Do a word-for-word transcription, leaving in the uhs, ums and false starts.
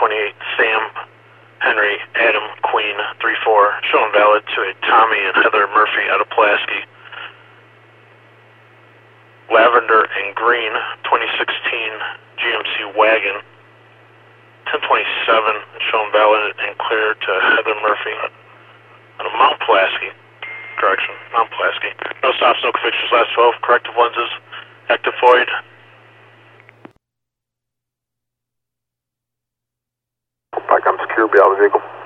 twenty-eight, Sam, Henry, Adam, Queen, three four, showing valid to a Tommy and Heather Murphy out of Pulaski. Lavender and Green, twenty sixteen G M C Wagon, ten twenty-seven, showing valid and clear to Heather Murphy out of Mount Pulaski. Correction, Mount Pulaski. No stops, no fixtures, last twelve, corrective lenses, active void. Back, I'm secure, be out of the vehicle.